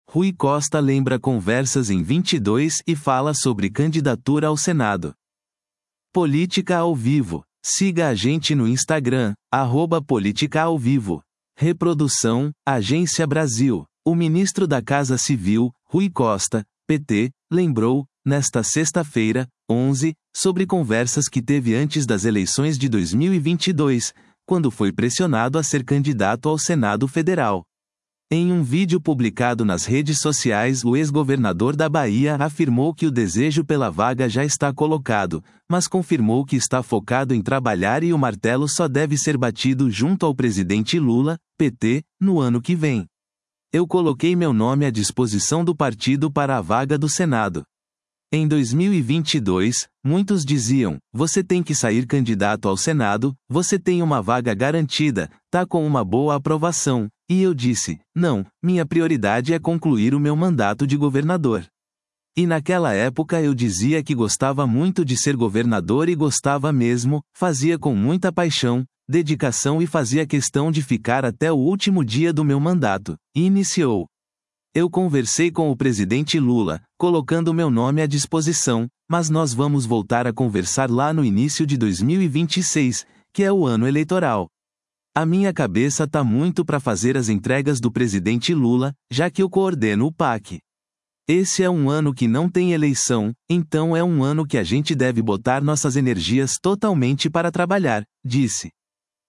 Rui Costa lembra conversas em 22 e fala sobre candidatura ao Senado. Política ao Vivo. Siga a gente no Instagram, @politicaauvivo. Reprodução, Agência Brasil. O ministro da Casa Civil, Rui Costa, PT, lembrou, nesta sexta-feira, 11, sobre conversas que teve antes das eleições de 2022, quando foi pressionado a ser candidato ao Senado Federal. Em um vídeo publicado nas redes sociais, o ex-governador da Bahia afirmou que o desejo pela vaga já está colocado, mas confirmou que está focado em trabalhar e o martelo só deve ser batido junto ao presidente Lula, PT, no ano que vem. Eu coloquei meu nome à disposição do partido para a vaga do Senado. Em 2022, muitos diziam, você tem que sair candidato ao Senado, você tem uma vaga garantida, tá com uma boa aprovação, e eu disse, não, minha prioridade é concluir o meu mandato de governador. E naquela época eu dizia que gostava muito de ser governador e gostava mesmo, fazia com muita paixão, dedicação e fazia questão de ficar até o último dia do meu mandato, e iniciou. Eu conversei com o presidente Lula, colocando meu nome à disposição, mas nós vamos voltar a conversar lá no início de 2026, que é o ano eleitoral. A minha cabeça tá muito para fazer as entregas do presidente Lula, já que eu coordeno o PAC. Esse é um ano que não tem eleição, então é um ano que a gente deve botar nossas energias totalmente para trabalhar, disse.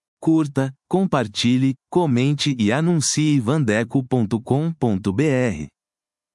Curta, compartilhe, comente e anuncie vandeco.com.br.